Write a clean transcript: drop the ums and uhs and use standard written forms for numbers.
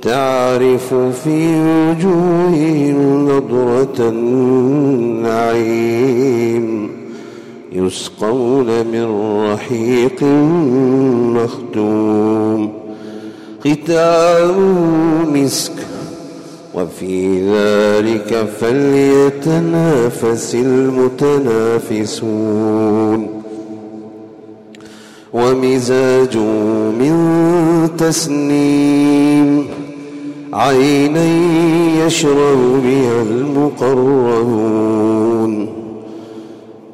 تعرف في وجوههم نضرة النعيم يسقون من رحيق مختوم ختامه مسك وفي ذلك فليتنافس المتنافسون ومزاج من تسنيم عينا يشرب بها المقربون